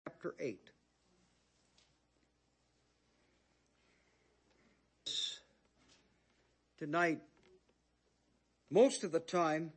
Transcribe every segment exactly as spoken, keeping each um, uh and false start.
chapter eight. Tonight, most of the time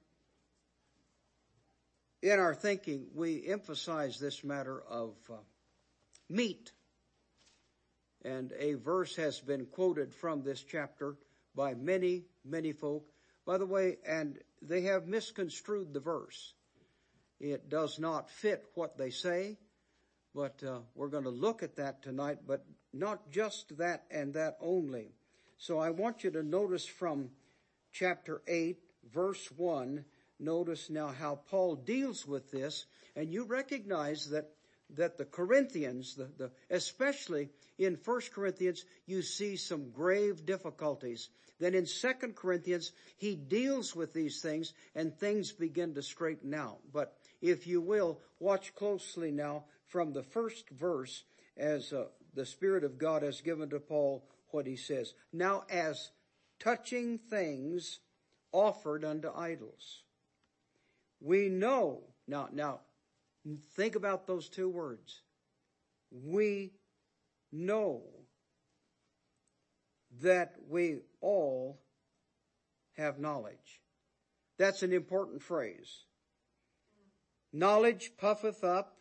in our thinking, we emphasize this matter of uh, meat. And a verse has been quoted from this chapter by many, many folk. By the way, and they have misconstrued the verse. It does not fit what they say, but uh, we're going to look at that tonight, but not just that and that only. So I want you to notice from chapter eight, verse one, notice now how Paul deals with this, and you recognize that that the Corinthians, the, the, especially in First Corinthians, you see some grave difficulties. Then in Second Corinthians, he deals with these things and things begin to straighten out. But if you will, watch closely now from the first verse as uh, the Spirit of God has given to Paul what he says. Now as touching things offered unto idols, we know, now, now, think about those two words. We know that we all have knowledge. That's an important phrase. Knowledge puffeth up,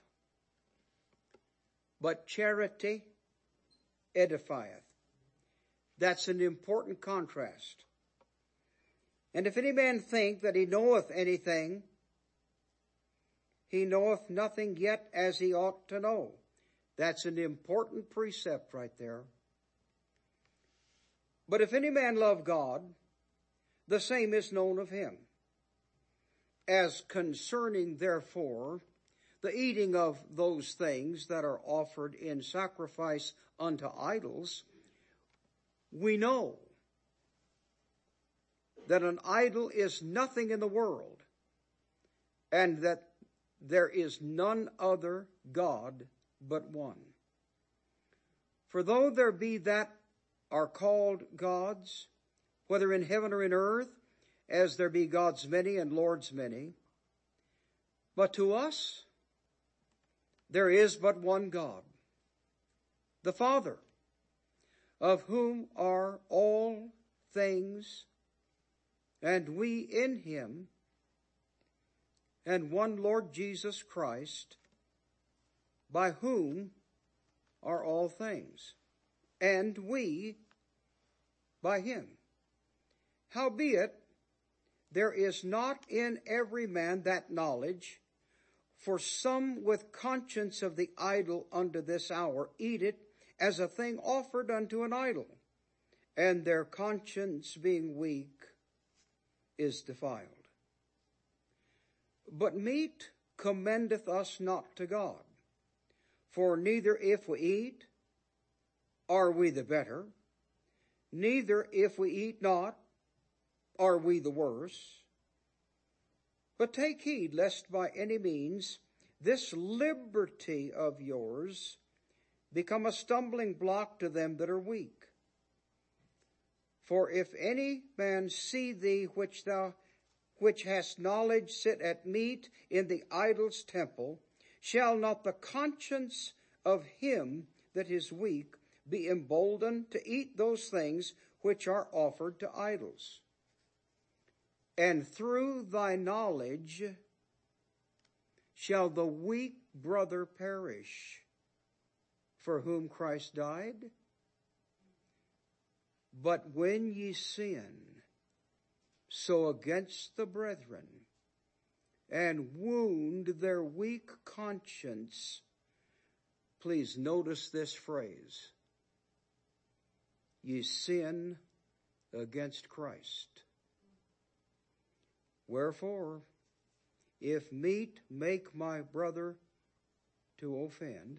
but charity edifieth. That's an important contrast. And if any man think that he knoweth anything, he knoweth nothing yet as he ought to know. That's an important precept right there. But if any man love God, the same is known of him. As concerning, therefore, the eating of those things that are offered in sacrifice unto idols, we know that an idol is nothing in the world, and that there is none other God but one. For though there be that are called gods, whether in heaven or in earth, as there be gods many and lords many, but to us there is but one God, the Father, of whom are all things, and we in him, and one Lord Jesus Christ, by whom are all things, and we by him. Howbeit, there is not in every man that knowledge, for some with conscience of the idol unto this hour eat it as a thing offered unto an idol, and their conscience being weak is defiled. But meat commendeth us not to God. For neither if we eat, are we the better, neither if we eat not, are we the worse. But take heed lest by any means this liberty of yours become a stumbling block to them that are weak. For if any man see thee which thou which hast knowledge sit at meat in the idol's temple, shall not the conscience of him that is weak be emboldened to eat those things which are offered to idols? And through thy knowledge shall the weak brother perish, for whom Christ died? But when ye sin, so against the brethren, and wound their weak conscience. Please notice this phrase. Ye sin against Christ. Wherefore, if meat make my brother to offend,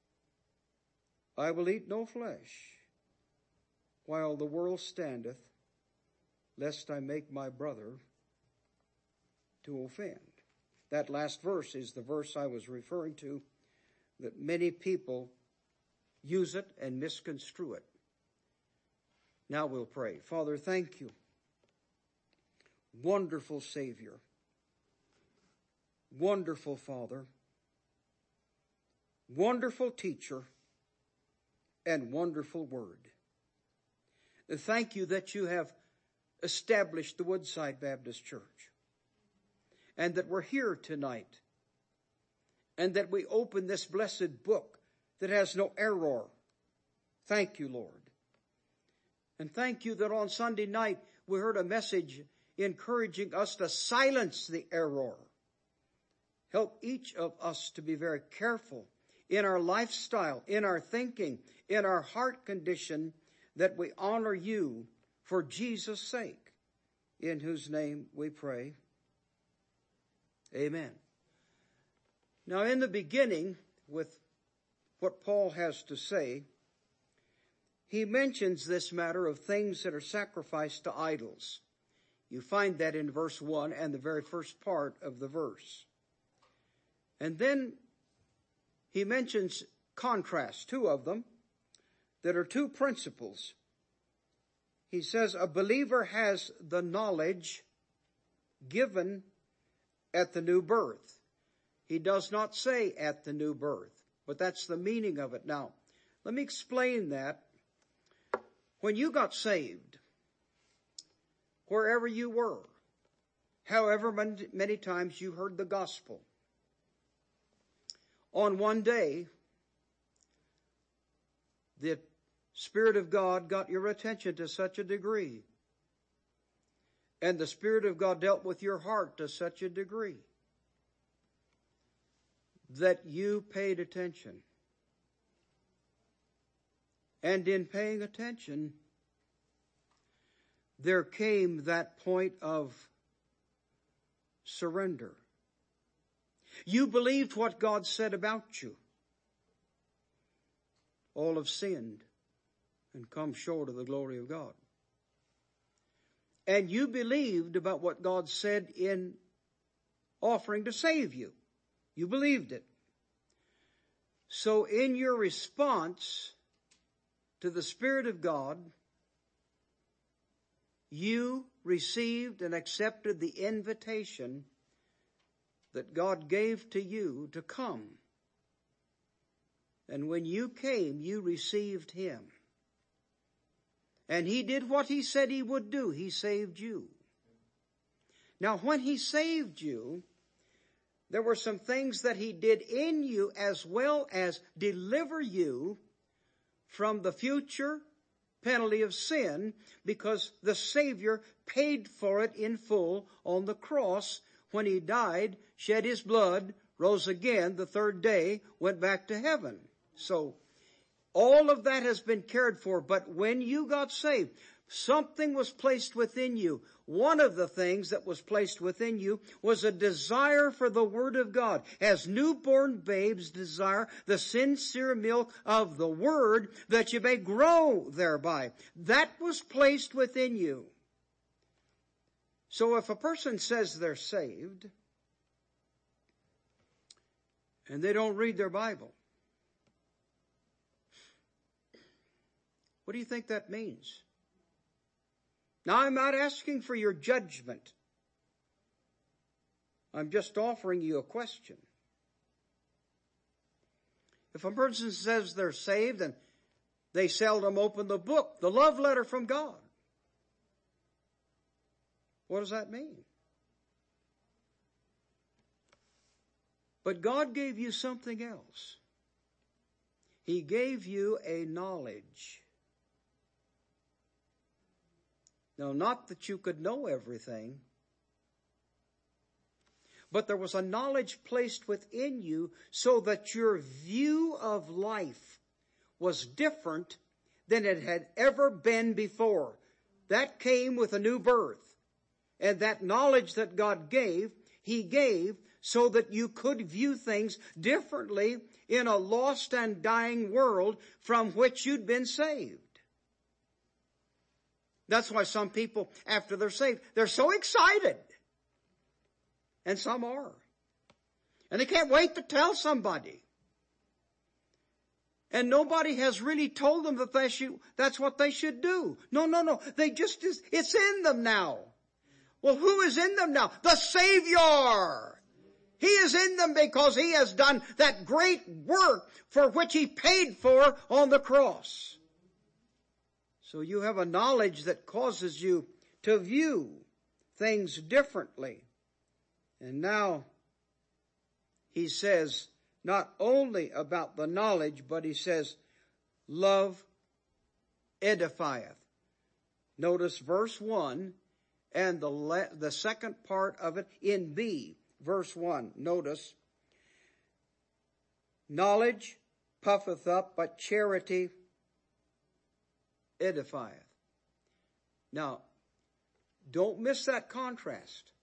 I will eat no flesh, while the world standeth, lest I make my brother to offend. That last verse is the verse I was referring to, that many people use it and misconstrue it. Now we'll pray. Father, thank you. Wonderful Savior. Wonderful Father. wonderful teacher, and wonderful word. Thank you that you have established the Woodside Baptist Church, and that we're here tonight, and that we open this blessed book that has no error. Thank you, Lord. And thank you that on Sunday night we heard a message encouraging us to silence the error. Help each of us to be very careful in our lifestyle, in our thinking, in our heart condition, that we honor you for Jesus' sake, in whose name we pray. Amen. Now, in the beginning, with what Paul has to say, he mentions this matter of things that are sacrificed to idols. You find that in verse one and the very first part of the verse. And then he mentions contrasts, two of them, that are two principles. He says a believer has the knowledge given at the new birth. He does not say at the new birth, but that's the meaning of it. Now, let me explain that. When you got saved, wherever you were, however many times you heard the gospel, on one day, the Spirit of God got your attention to such a degree, and the Spirit of God dealt with your heart to such a degree that you paid attention. And in paying attention, there came that point of surrender. You believed what God said about you. All have sinned and come short of the glory of God. And you believed about what God said in offering to save you. You believed it. So in your response to the Spirit of God, you received and accepted the invitation that God gave to you to come. And when you came, you received Him. And He did what He said He would do. He saved you. Now, when He saved you, there were some things that He did in you as well as deliver you from the future penalty of sin, because the Savior paid for it in full on the cross when He died, shed His blood, rose again the third day, went back to heaven. So all of that has been cared for. But when you got saved, something was placed within you. One of the things that was placed within you was a desire for the Word of God. As newborn babes desire the sincere milk of the Word, that you may grow thereby. That was placed within you. So if a person says they're saved, and they don't read their Bible, what do you think that means? Now, I'm not asking for your judgment. I'm just offering you a question. If a person says they're saved and they seldom open the book, the love letter from God, what does that mean? But God gave you something else. He gave you a knowledge. Now, not that you could know everything, but there was a knowledge placed within you so that your view of life was different than it had ever been before. That came with a new birth. And that knowledge that God gave, He gave so that you could view things differently in a lost and dying world from which you'd been saved. That's why some people, after they're saved, they're so excited. And some are. And they can't wait to tell somebody. And nobody has really told them that they should, that's what they should do. No, no, no. They just, it's in them now. Well, who is in them now? The Savior. He is in them because He has done that great work for which He paid for on the cross. So you have a knowledge that causes you to view things differently. And now he says not only about the knowledge, but he says, love edifieth. Notice verse one and the, le- the second part of it in B. Verse one, notice, knowledge puffeth up, but charity edifieth. Now, don't miss that contrast.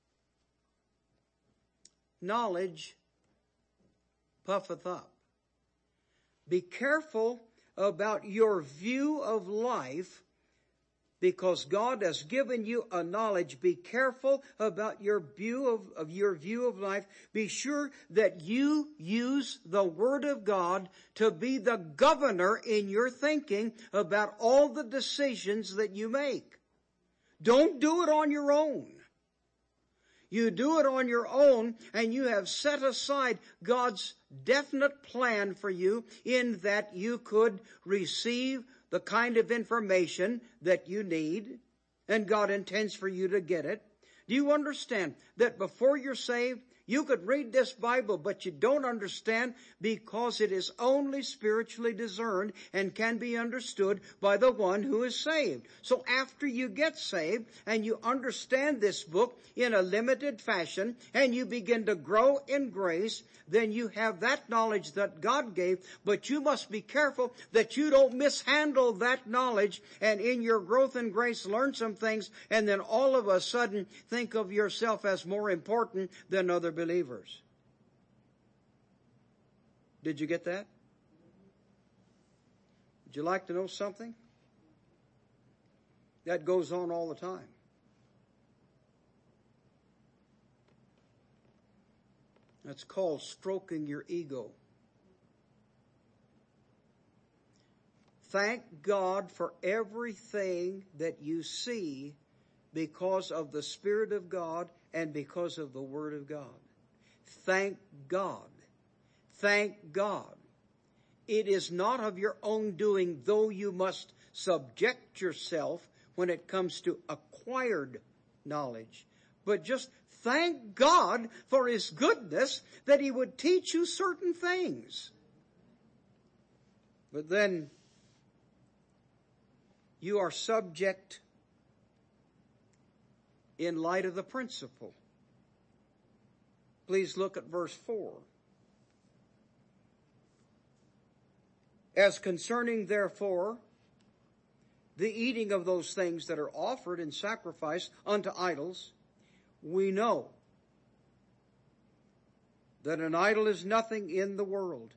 Knowledge puffeth up. Be careful about your view of life, because God has given you a knowledge. Be careful about your view of, of your view of life. Be sure that you use the Word of God to be the governor in your thinking about all the decisions that you make. Don't do it on your own. You do it on your own, and you have set aside God's definite plan for you in that you could receive the kind of information that you need, and God intends for you to get it. Do you understand that before you're saved, you could read this Bible, but you don't understand because it is only spiritually discerned and can be understood by the one who is saved. So after you get saved and you understand this book in a limited fashion and you begin to grow in grace, then you have that knowledge that God gave, but you must be careful that you don't mishandle that knowledge and in your growth in grace learn some things and then all of a sudden think of yourself as more important than other believers. Did you get that? Would you like to know something? That goes on all the time. That's called stroking your ego. Thank God for everything that you see because of the Spirit of God and because of the Word of God. Thank God. Thank God. It is not of your own doing, though you must subject yourself when it comes to acquired knowledge. But just thank God for His goodness that He would teach you certain things. But then you are subject in light of the principle. Please look at verse four. As concerning, therefore, the eating of those things that are offered in sacrifice unto idols, we know that an idol is nothing in the world,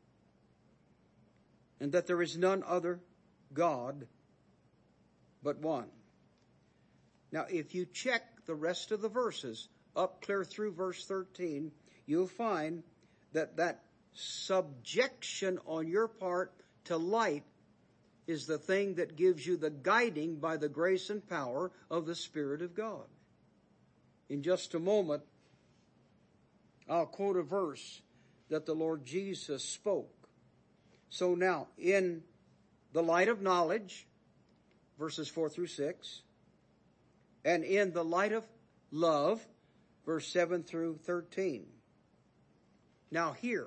and that there is none other God but one. Now, if you check the rest of the verses, up clear through verse thirteen, you'll find that that subjection on your part to light is the thing that gives you the guiding by the grace and power of the Spirit of God. In just a moment, I'll quote a verse that the Lord Jesus spoke. So now, in the light of knowledge, verses four through six, and in the light of love, verse seven through thirteen. Now here,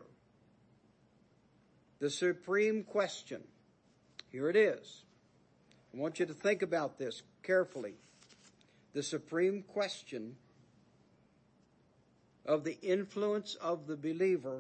the supreme question. Here it is. I want you to think about this carefully. The supreme question of the influence of the believer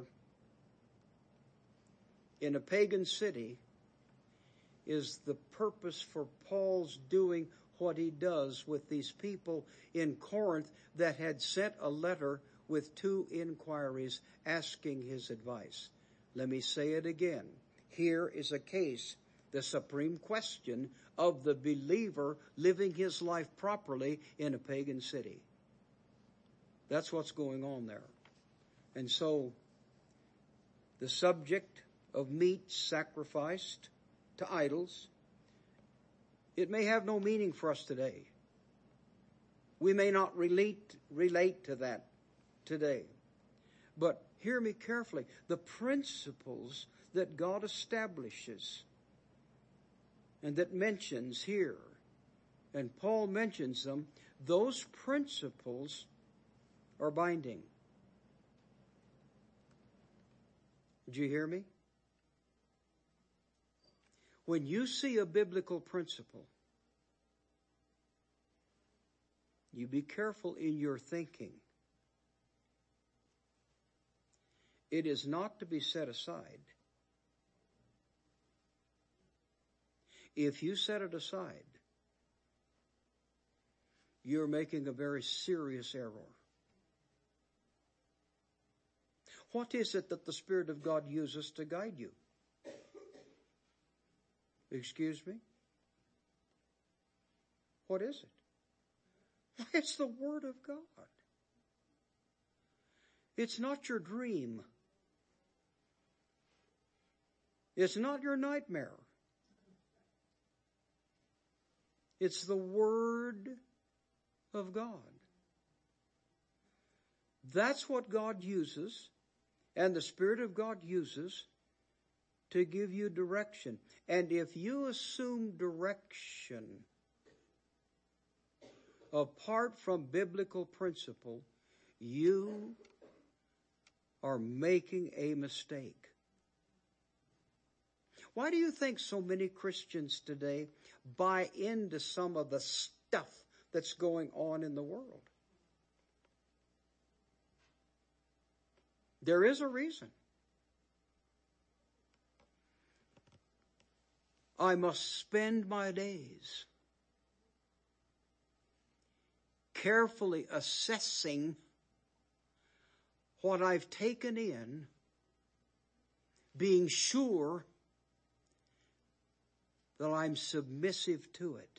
in a pagan city is the purpose for Paul's doing what he does with these people in Corinth that had sent a letter with two inquiries asking his advice. Let me say it again. Here is a case, the supreme question of the believer living his life properly in a pagan city. That's what's going on there. And so, the subject of meat sacrificed to idols, it may have no meaning for us today. We may not relate, relate to that today. But hear me carefully. The principles that God establishes and that mentions here, and Paul mentions them, those principles are binding. Did you hear me? When you see a biblical principle, you be careful in your thinking. It is not to be set aside. If you set it aside, you're making a very serious error. What is it that the Spirit of God uses to guide you? Excuse me? What is it? It's the Word of God. It's not your dream. It's not your nightmare. It's the Word of God. That's what God uses, and the Spirit of God uses to give you direction. And if you assume direction apart from biblical principle, you are making a mistake. Why do you think so many Christians today buy into some of the stuff that's going on in the world? There is a reason. I must spend my days carefully assessing what I've taken in, being sure that I'm submissive to it.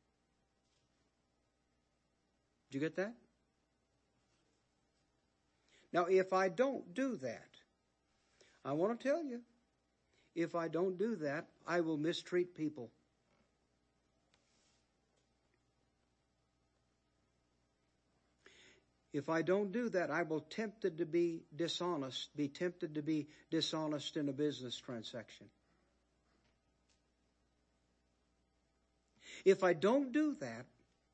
Did you get that? Now, if I don't do that, I want to tell you, if I don't do that, I will mistreat people. If I don't do that, I will tempted to be dishonest, be tempted to be dishonest in a business transaction. If I don't do that,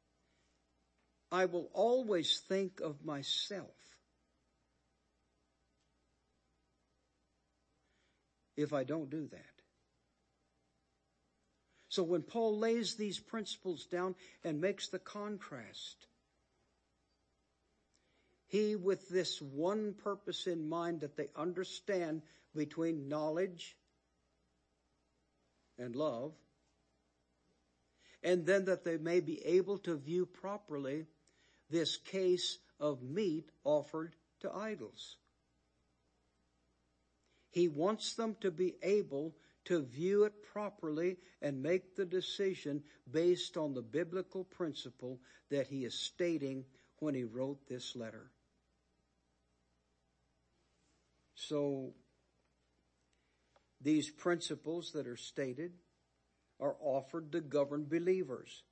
I will always think of myself. If I don't do that. So when Paul lays these principles down and makes the contrast, he, with this one purpose in mind, that they understand between knowledge and love, and then that they may be able to view properly this case of meat offered to idols. He wants them to be able to view it properly and make the decision based on the biblical principle that he is stating when he wrote this letter. So, these principles that are stated are offered to govern believers.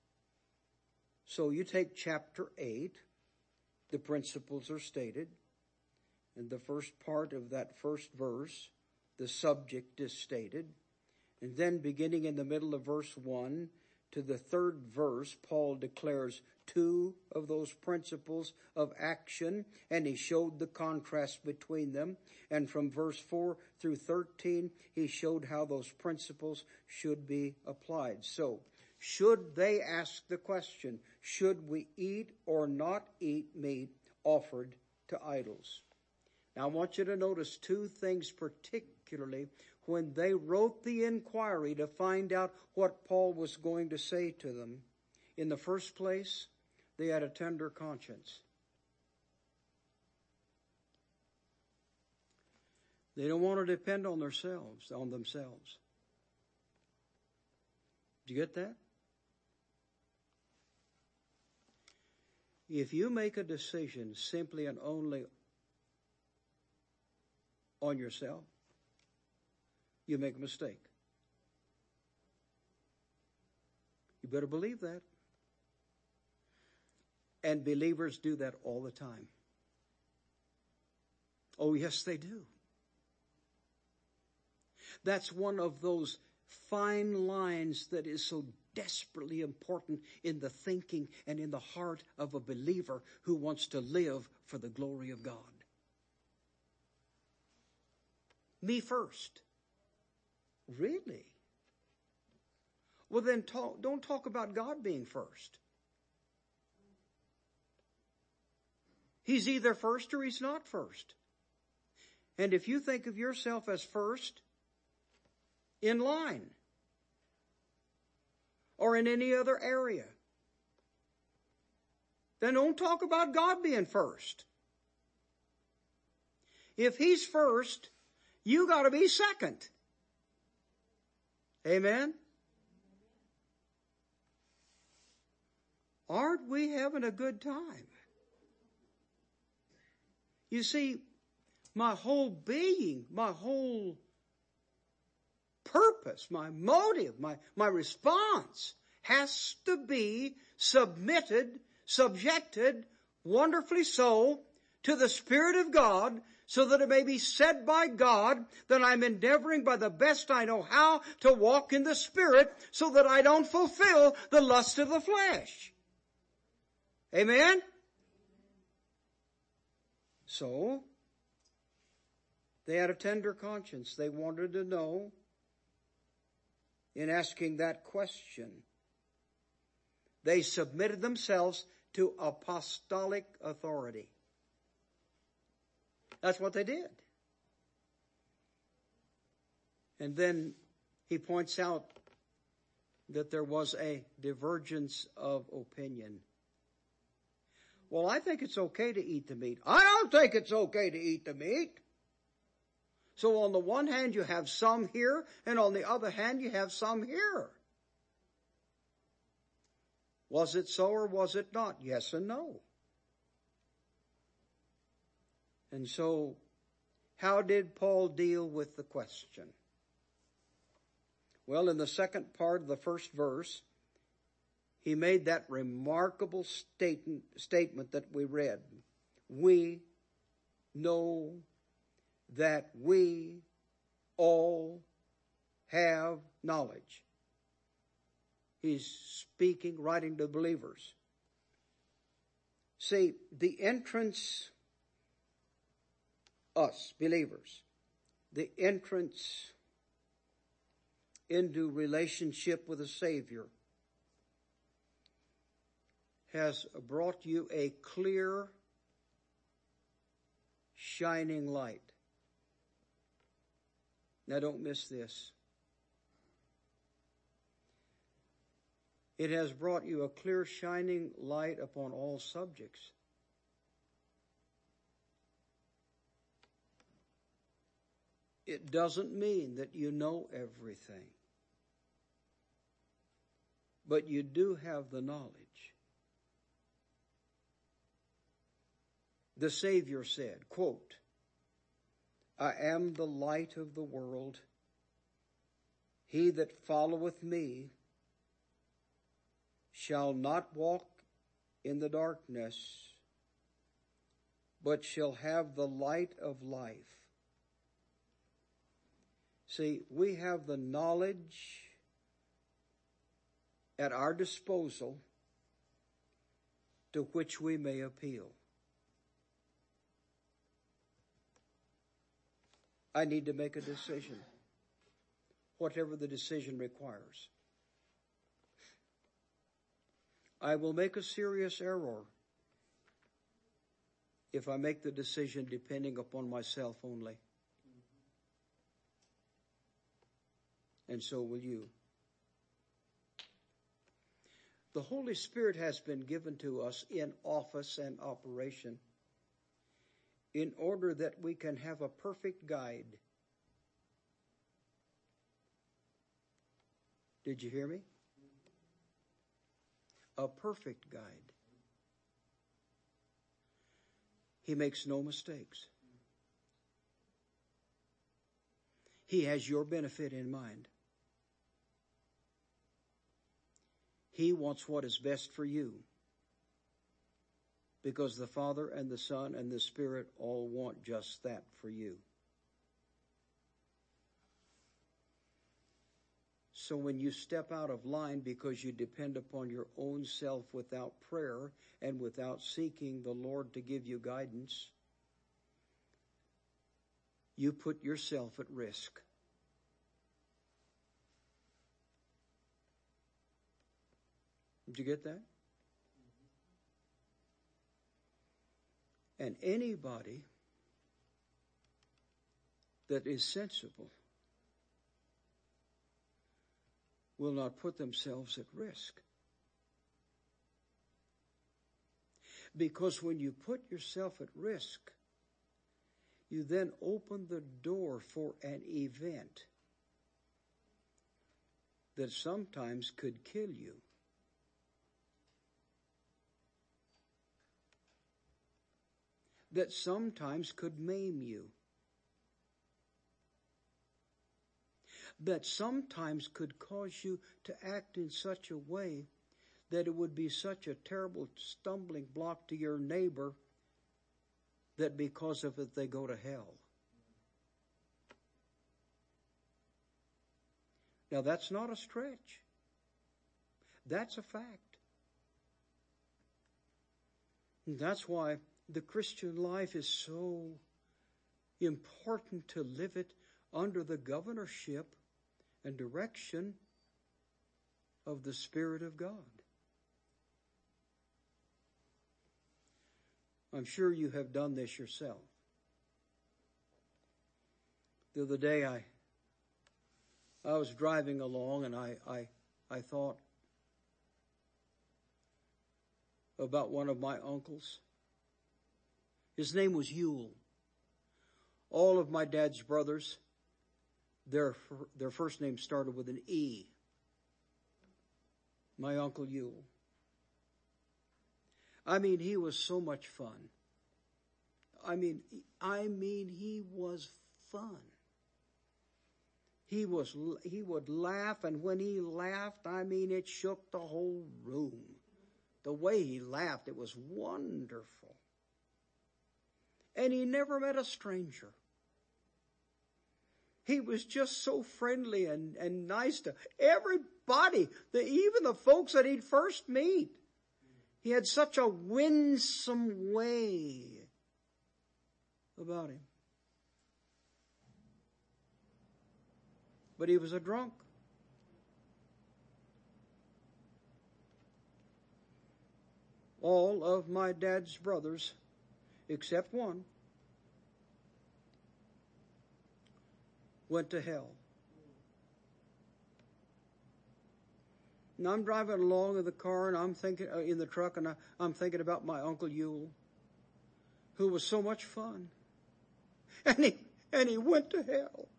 So you take chapter eight, the principles are stated. In the first part of that first verse, the subject is stated. And then beginning in the middle of verse one to the third verse, Paul declares two of those principles of action, and he showed the contrast between them. And from verse four through thirteen, he showed how those principles should be applied. So, should they ask the question, should we eat or not eat meat offered to idols? Now, I want you to notice two things particularly when they wrote the inquiry to find out what Paul was going to say to them. In the first place, they had a tender conscience. They don't want to depend on themselves, on themselves. Do you get that? If you make a decision simply and only on yourself, you make a mistake. You better believe that. And believers do that all the time. Oh, yes, they do. That's one of those fine lines that is so desperately important in the thinking and in the heart of a believer who wants to live for the glory of God. Me first. Really? Well, then talk, don't talk about God being first. He's either first or he's not first. And if you think of yourself as first in line or in any other area, then don't talk about God being first. If he's first, you got to be second. Amen? Aren't we having a good time? You see, my whole being, my whole purpose, my motive, my, my response has to be submitted, subjected, wonderfully so, to the Spirit of God, so that it may be said by God that I'm endeavoring by the best I know how to walk in the Spirit so that I don't fulfill the lust of the flesh. Amen? So, they had a tender conscience. They wanted to know, in asking that question, they submitted themselves to apostolic authority. That's what they did. And then he points out that there was a divergence of opinion. Well, I think it's okay to eat the meat. I don't think it's okay to eat the meat. So on the one hand, you have some here, and on the other hand, you have some here. Was it so or was it not? Yes and no. And so, how did Paul deal with the question? Well, in the second part of the first verse, he made that remarkable statement, statement that we read. We know that we all have knowledge. He's speaking, writing to believers. See, the entrance, us, believers, the entrance into relationship with the Savior has brought you a clear, shining light. Now don't miss this. It has brought you a clear, shining light upon all subjects. It doesn't mean that you know everything, but you do have the knowledge. The Savior said, quote, I am the light of the world. He that followeth me shall not walk in the darkness, but shall have the light of life. See, we have the knowledge at our disposal to which we may appeal. I need to make a decision, whatever the decision requires. I will make a serious error if I make the decision depending upon myself only. And so will you. The Holy Spirit has been given to us in office and operation in order that we can have a perfect guide. Did you hear me? A perfect guide. He makes no mistakes. He has your benefit in mind. He wants what is best for you. Because the Father and the Son and the Spirit all want just that for you. So when you step out of line because you depend upon your own self without prayer and without seeking the Lord to give you guidance, you put yourself at risk. Did you get that? And anybody that is sensible will not put themselves at risk. Because when you put yourself at risk, you then open the door for an event that sometimes could kill you. That sometimes could maim you. That sometimes could cause you to act in such a way that it would be such a terrible stumbling block to your neighbor that because of it they go to hell. Now that's not a stretch. That's a fact. And that's why the Christian life is so important to live it under the governorship and direction of the Spirit of God. I'm sure you have done this yourself. The other day I I was driving along and I, I, I thought about one of my uncles. His name was Yule. All of my dad's brothers, their their first name started with an E. My Uncle Yule. I mean, he was so much fun. I mean, I mean, he was fun. He was, he would laugh, and when he laughed, I mean, it shook the whole room. The way he laughed, it was wonderful. And he never met a stranger. He was just so friendly and, and nice to everybody, the, even the folks that he'd first meet. He had such a winsome way about him. But he was a drunk. All of my dad's brothers, except one, went to hell. And I'm driving along in the car, and I'm thinking uh, in the truck, and I, I'm thinking about my Uncle Yule, who was so much fun, and he and he went to hell.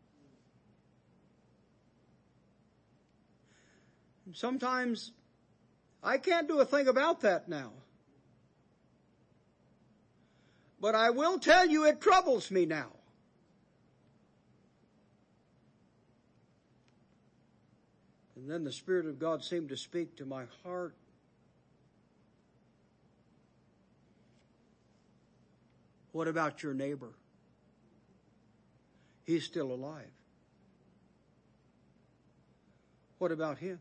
And sometimes I can't do a thing about that now, but I will tell you it troubles me now. And then the Spirit of God seemed to speak to my heart. What about your neighbor? He's still alive. What about him?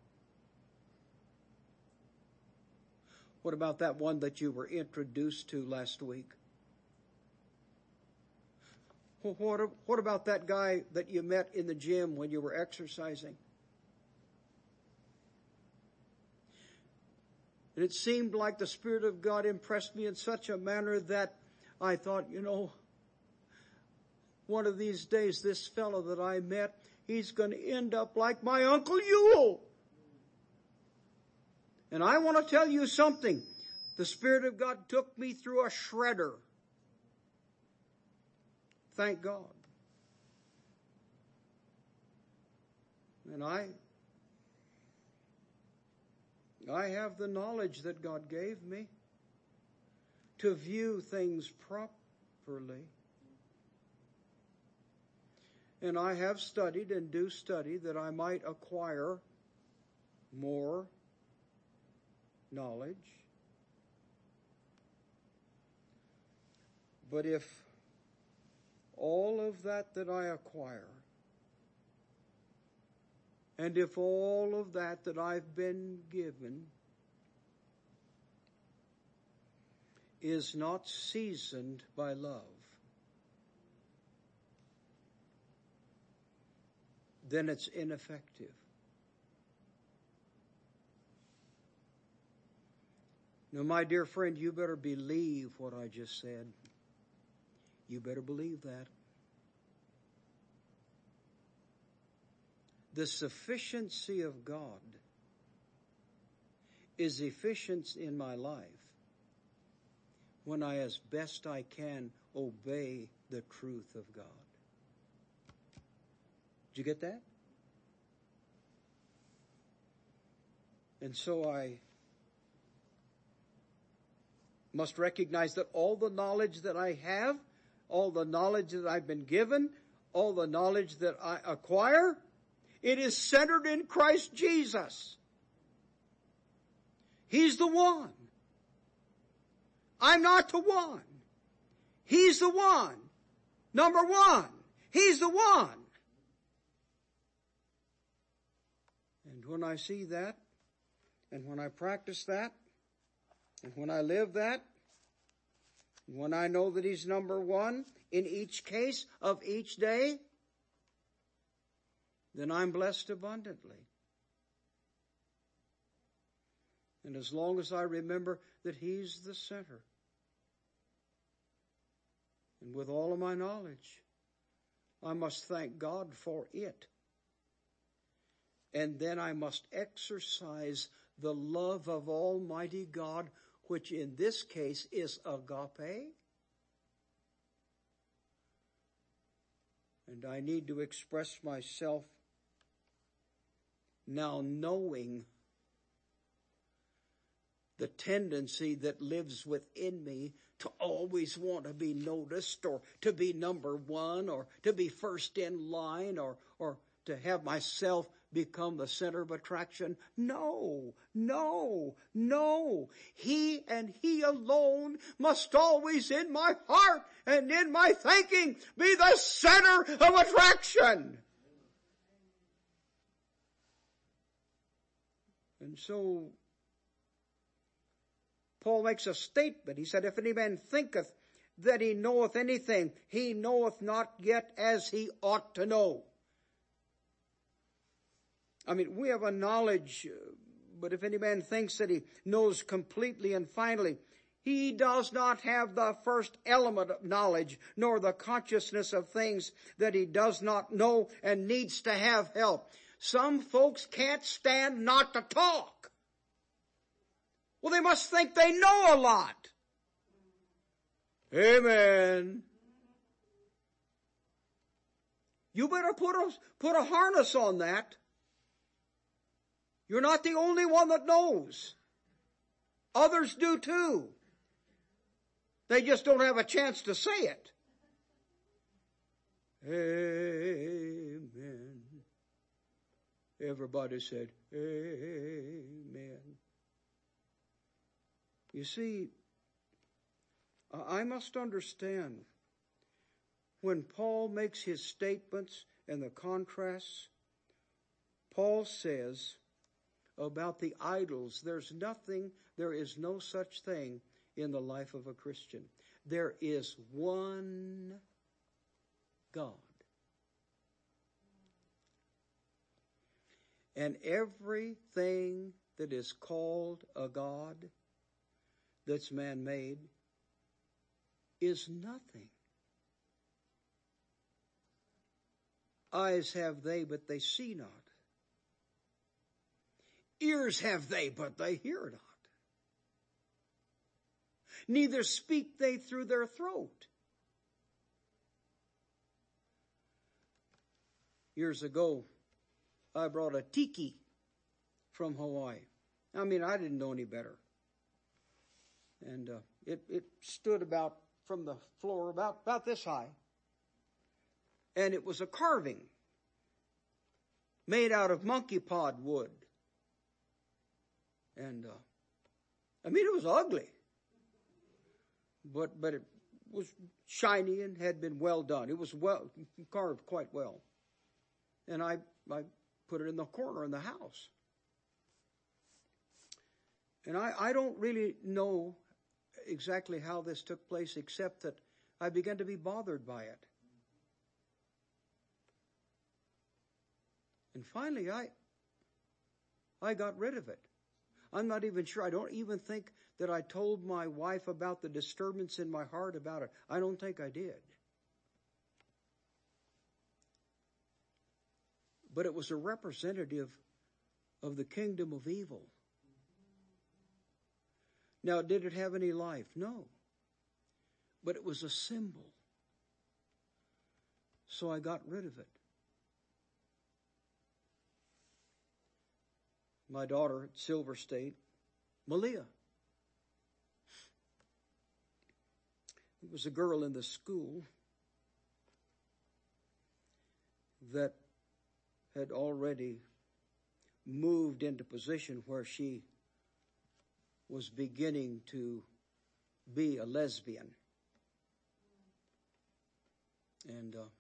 What about that one that you were introduced to last week? What, what about that guy that you met in the gym when you were exercising? And it seemed like the Spirit of God impressed me in such a manner that I thought, you know, one of these days this fellow that I met, he's going to end up like my Uncle Yule. And I want to tell you something. The Spirit of God took me through a shredder. Thank God. And I I have the knowledge that God gave me to view things properly. And I have studied and do study that I might acquire more knowledge. But if all of that that I acquire, and if all of that that I've been given is not seasoned by love, then it's ineffective. Now, my dear friend, you better believe what I just said. You better believe that. The sufficiency of God is efficient in my life when I, as best I can, obey the truth of God. Did you get that? And so I must recognize that all the knowledge that I have, all the knowledge that I've been given, all the knowledge that I acquire, it is centered in Christ Jesus. He's the one. I'm not the one. He's the one. Number one. He's the one. And when I see that, and when I practice that, and when I live that, and when I know that He's number one in each case of each day, then I'm blessed abundantly. And as long as I remember that He's the center, and with all of my knowledge, I must thank God for it. And then I must exercise the love of Almighty God, which in this case is agape. And I need to express myself now knowing the tendency that lives within me to always want to be noticed, or to be number one, or to be first in line, or, or to have myself become the center of attraction. No, no, no. He and He alone must always in my heart and in my thinking be the center of attraction. And so Paul makes a statement. He said, if any man thinketh that he knoweth anything, he knoweth not yet as he ought to know. I mean, we have a knowledge, but if any man thinks that he knows completely and finally, he does not have the first element of knowledge, nor the consciousness of things that he does not know and needs to have help. Some folks can't stand not to talk. Well, they must think they know a lot. Amen. You better put a, put a harness on that. You're not the only one that knows. Others do too. They just don't have a chance to say it. Amen. Everybody said, amen. You see, I must understand when Paul makes his statements and the contrasts, Paul says about the idols, there's nothing, there is no such thing in the life of a Christian. There is one God. And everything that is called a God that's man-made is nothing. Eyes have they, but they see not. Ears have they, but they hear not. Neither speak they through their throat. Years ago, I brought a tiki from Hawaii. I mean, I didn't know any better. And uh, it, it stood about from the floor about, about this high. And it was a carving made out of monkey pod wood. And, uh, I mean, it was ugly. But, but it was shiny and had been well done. It was well carved quite well. And I, I put it in the corner in the house. And I, I don't really know exactly how this took place, except that I began to be bothered by it. And finally, I, I got rid of it. I'm not even sure. I don't even think that I told my wife about the disturbance in my heart about it. I don't think I did. But it was a representative of the kingdom of evil. Now, did it have any life? No. But it was a symbol. So I got rid of it. My daughter at Silver State, Malia. It was a girl in the school that had already moved into position where she was beginning to be a lesbian. And uh,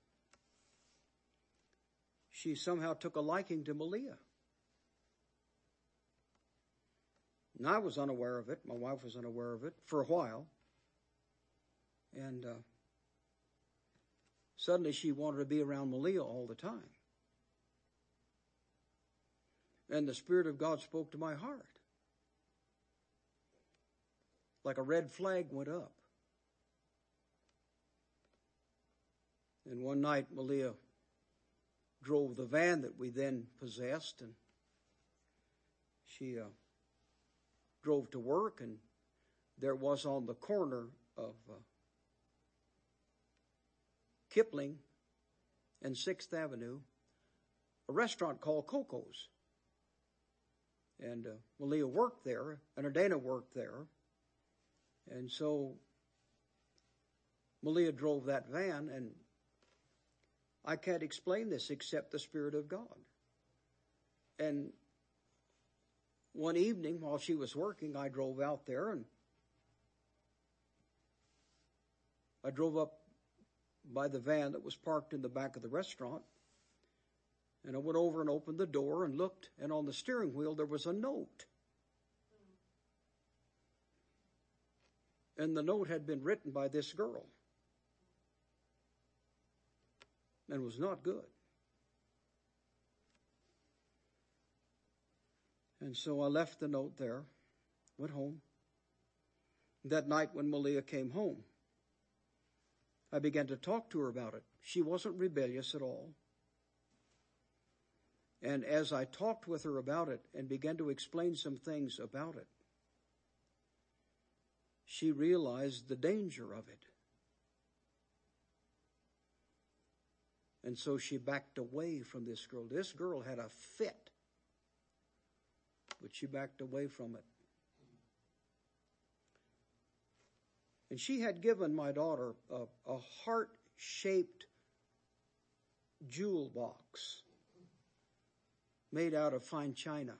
she somehow took a liking to Malia. And I was unaware of it. My wife was unaware of it for a while. And uh, suddenly she wanted to be around Malia all the time. And the Spirit of God spoke to my heart. Like a red flag went up. And one night Malia drove the van that we then possessed, and she uh, drove to work, and there was on the corner of uh, Kipling and sixth Avenue a restaurant called Coco's. And uh, Malia worked there, and Adana worked there. And so Malia drove that van, and I can't explain this except the Spirit of God. And one evening while she was working, I drove out there, and I drove up by the van that was parked in the back of the restaurant. And I went over and opened the door and looked, and on the steering wheel there was a note. And the note had been written by this girl. And was not good. And so I left the note there, went home. That night when Malia came home, I began to talk to her about it. She wasn't rebellious at all. And as I talked with her about it and began to explain some things about it, she realized the danger of it. And so she backed away from this girl. This girl had a fit, but she backed away from it. And she had given my daughter a, a heart-shaped jewel box made out of fine china.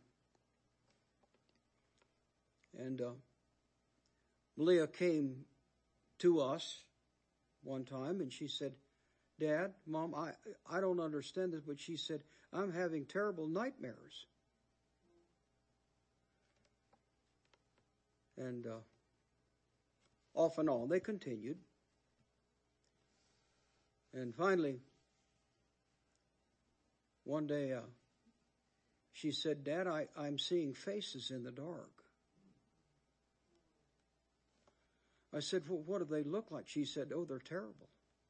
And uh, Malia came to us one time, and she said, "Dad, Mom, I, I don't understand this," but she said, "I'm having terrible nightmares." And uh, off and on, they continued. And finally, one day, uh, she said, "Dad, I, I'm seeing faces in the dark." I said, "Well, what do they look like?" She said, "Oh, they're terrible."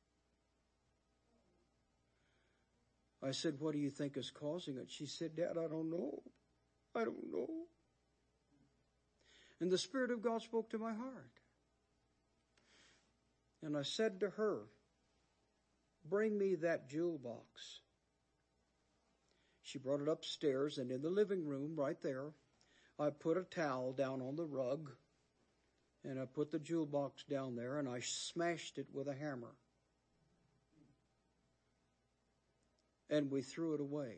I said, "What do you think is causing it?" She said, "Dad, I don't know. I don't know." And the Spirit of God spoke to my heart. And I said to her, "Bring me that jewel box." She brought it upstairs, and in the living room right there, I put a towel down on the rug, and I put the jewel box down there, and I smashed it with a hammer. And we threw it away.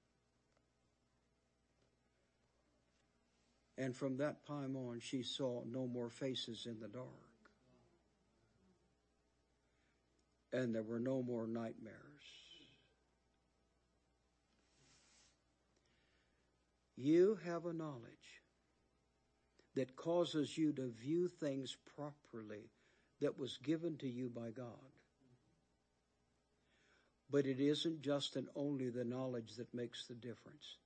And from that time on, she saw no more faces in the dark. and there were no more nightmares. You have a knowledge that causes you to view things properly that was given to you by God. But it isn't just and only the knowledge that makes the difference.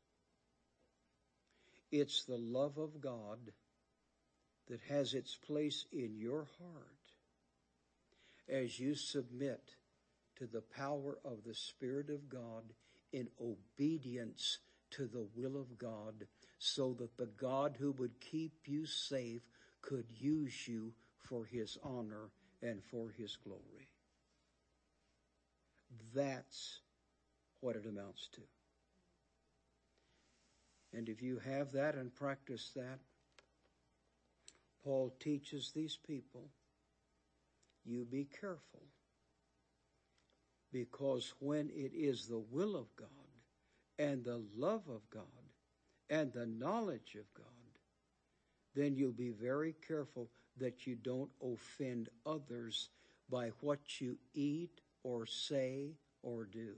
It's the love of God that has its place in your heart as you submit to the power of the Spirit of God in obedience to the will of God, so that the God who would keep you safe could use you for His honor and for His glory. That's what it amounts to. And if you have that and practice that, Paul teaches these people, you be careful, because when it is the will of God and the love of God and the knowledge of God, then you'll be very careful that you don't offend others by what you eat or say or do.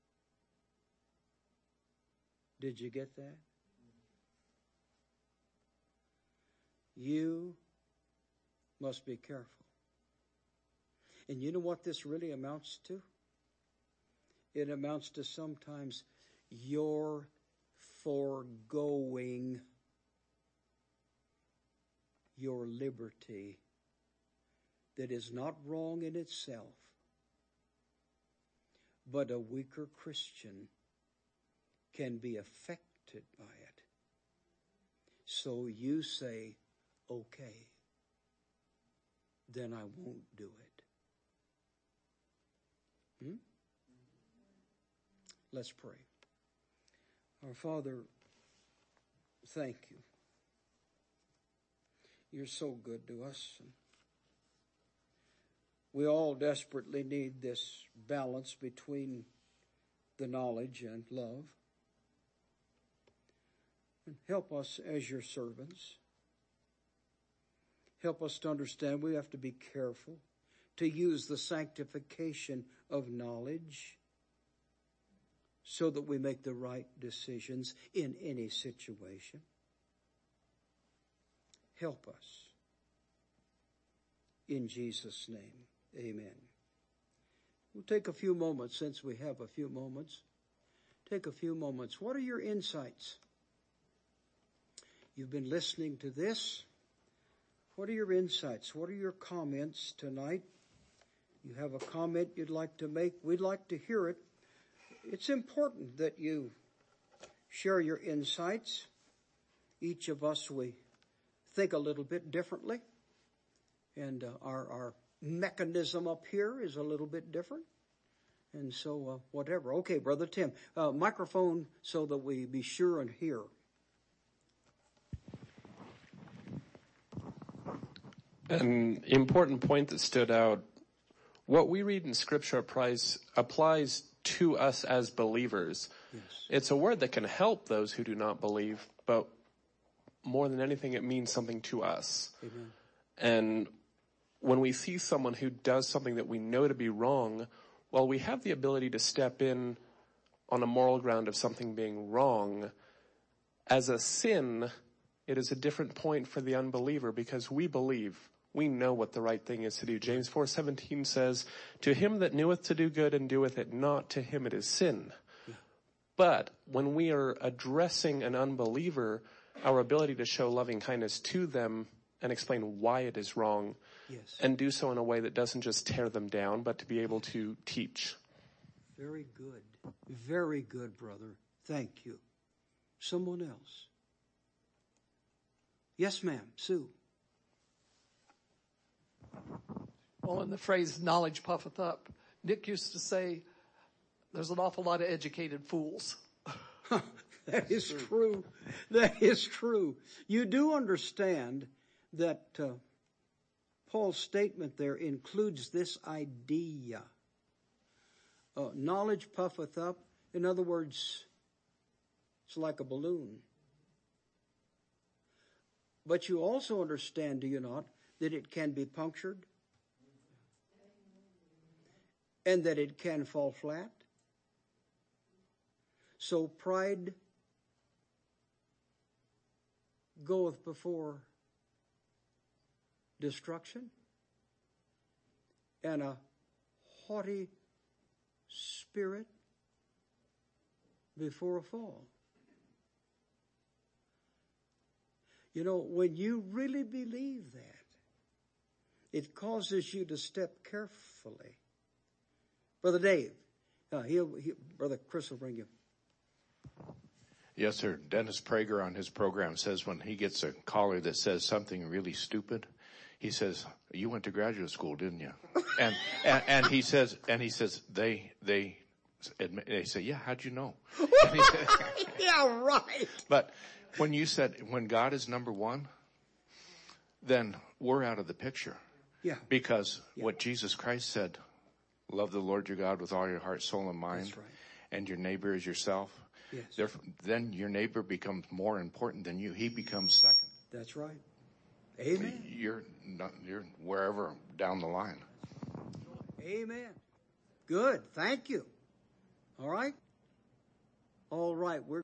Did you get that? You must be careful. And you know what this really amounts to? It amounts to sometimes your foregoing your liberty that is not wrong in itself, but a weaker Christian can be affected by it. So you say, okay, then I won't do it. Hmm? Let's pray. Our Father, thank you. You're so good to us. We all desperately need this balance between the knowledge and love. And help us as your servants. Help us to understand we have to be careful to use the sanctification of knowledge so that we make the right decisions in any situation. Help us. In Jesus' name, amen. We'll take a few moments, since we have a few moments. Take a few moments. What are your insights? You've been listening to this. What are your insights? What are your comments tonight? You have a comment you'd like to make? We'd like to hear it. It's important that you share your insights. Each of us, we think a little bit differently. And uh, our, our mechanism up here is a little bit different. And so uh, whatever. Okay, Brother Tim, uh, microphone so that we be sure and hear. An important point that stood out, what we read in Scripture applies, applies to us as believers. Yes. It's a word that can help those who do not believe, but more than anything, it means something to us. Amen. And when we see someone who does something that we know to be wrong, well, we have the ability to step in on a moral ground of something being wrong. As a sin, it is a different point for the unbeliever because we believe. We know what the right thing is to do. James four seventeen says, "To him that knoweth to do good and doeth it not, to him it is sin." Yeah. But when we are addressing an unbeliever, our ability to show loving kindness to them and explain why it is wrong, yes, and do so in a way that doesn't just tear them down, but to be able to teach. Very good. Very good, brother. Thank you. Someone else? Yes, ma'am. Sue. Well, in the phrase knowledge puffeth up, Nick used to say there's an awful lot of educated fools. That is true. That is true. You do understand that uh, Paul's statement there includes this idea. Uh, knowledge puffeth up. In other words, it's like a balloon. But you also understand, do you not, that it can be punctured? and that it can fall flat. So pride goeth before destruction, and a haughty spirit before a fall. You know, when you really believe that, it causes you to step carefully. Brother Dave, uh, he'll, he, Brother Chris will bring you. Yes, sir. Dennis Prager on his program says when he gets a caller that says something really stupid, he says, "You went to graduate school, didn't you?" and, and and he says, and he says, they they admit, they say, "Yeah, how'd you know?" And he said, yeah, right. But when you said when God is number one, then we're out of the picture. Yeah. Because yeah. what Jesus Christ said, love the Lord your God with all your heart, soul, and mind, That's right. and your neighbor as yourself. Yes. Therefore, then your neighbor becomes more important than you. He becomes second. That's right. Amen. You're not, you're wherever down the line. Amen. Good. Thank you. All right. All right. We're